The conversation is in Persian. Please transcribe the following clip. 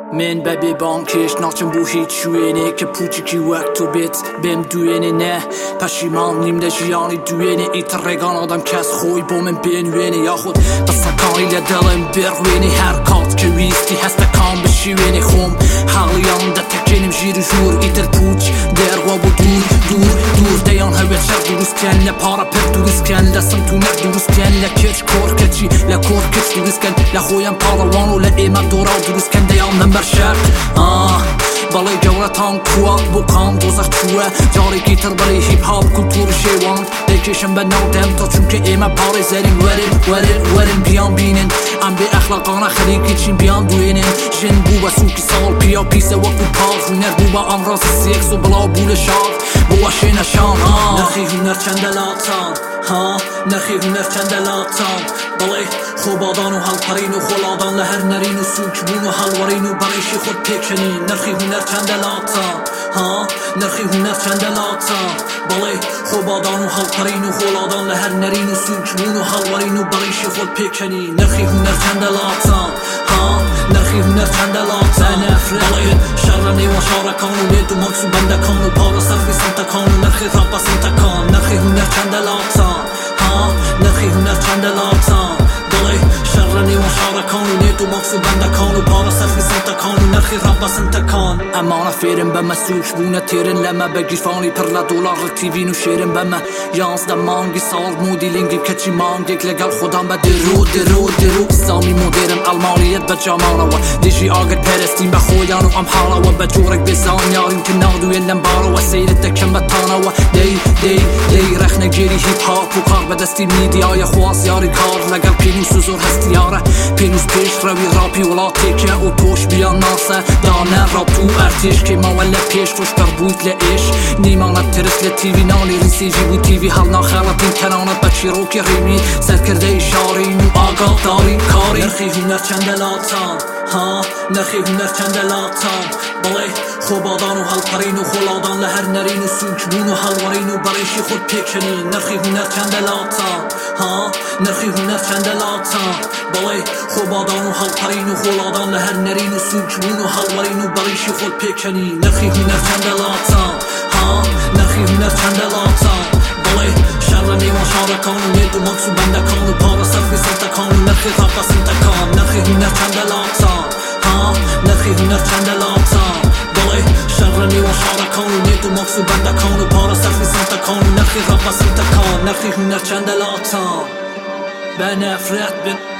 من به بانکش ناچم بو هیچ شوینه که پوچی کی وقت و بیت بهم دوینه نه پشیمان نیم ده جیانی دوینه ایتر رگان آدم کس خوی با من بینوینه یا خود بسکانی لدلم بروینه هر کات که ویستی هسته کام بشوینه خوم حالیان ده تکنیم جیر جور ایتر پوچ در و دور دیان هویت شر دوست کن لپارا پر دوست کن لسم تو نر دوست کن لکچ کور کچی لکور کچ دوست کن لخویم پاروانو لئیمه دورا دوست کن دیان نمبر شر بالای جورتان کوه بکام دوزخ چوه جاری گیتر برای هیپ هاپ کلتور شیوان بکشم به نودم تا چون که ایمه پاری زرین ورین بیان بینن ام به اخلاقانه خریکی چین بیان دوینن جن بو با سوکی سال پیا پیسه وقت پاس هنر بو با امراض سیکس و بلا بول شاق بو شینشان نرخی هنر چندلاتان نرخی هنر چندلاتان بالای خوبادان و حلقرین و خلادان لهر نرین و سوکبون و حلورین و برایشی خود پیکنین نرخی هنر چندلاتان نرخی هنر چندلاتان بالای خوبادان و حلقرین و خلادان لهر نرین و سوکبون و حلورین و برایشی خود پیکنین نرخی هنر چندلاتان نرخی هنر چندلاتان بالای شرنی و شارکان و لید و مکس و بندکان و پارا صرفی سنتکان و نرخی رابا سنتکان نرخی هنر چندلاتان نرخی هنر چندلاتان بالای شرنی و شارکان و لید و مکس و بندکان و پارا صرفی سنتکان و نرخی رابا سنتکان امانه فیرم بما سوش بونه تیرن لما بگیر فانی پر لدولار تیوین و شیرم بما یانزده مانگی سال مودی لینگی کچی مانگیک لگل خودم با درو سامی مدیرم المانیت با جامانه و دیجی آگر پرستیم با خویان و امحاله و با جورک بزان یاریم که نادوی لنباره و سیرت دکم بطانه و دی رخنگیری هیپ هاپ و کار بدستی میدیای خواست یاری کار لگل پینوس و زور هستیاره پینوس پیش روی راپی ولا تیکه و پوش بیان ناسه دانه را تو ارتش که موله پیش توش بر بویت لعیش نیمانت ترس لتیوی نانی ریسی جیبو تیوی حال ناخراتین کنانت بچی رو که ریمی سرکرده اشارین و آگاه داری کاری نرخی هنر چندلاتان نرخی هنر چندلاتان بالای خوبادان و حلقرین و خلادان لهر نرین و سوکبون و حلورین و برایشی خود پیکنین نرخی هنر چندلاتان نرخی هنر چندلاتان بالای خوبادان و حلقرین و خلادان لهر نرین و سوکبون و حلورین و برایشی خود پیکنین نرخی هنر چندلاتان نرخی هنر چندلاتان بالای شرنی و شارکان و لید و مکس و بندکان و پارا صرفی سنتکان و نرخی رابا سنتکان نرخی هنر چندلاتان نرخی هنر چندلاتان بالای شرنی و شارکان و لید و مکس و بندکان و پارا صرفی سنتکان و نرخی رابا سنتکان نرخی هنر چندلاتان به نفرت